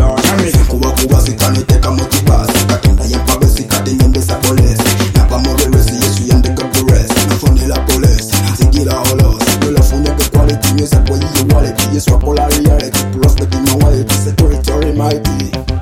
Kuba kuba sikaniteka motibasi katenda yempabe sikatinyembesa polisi napamoreresi yesu yandeka buresi nafonela polisi zigila holosi nolafuneke quality music kwa yiye wallet yesu akola reality prospect in my wallet security mighty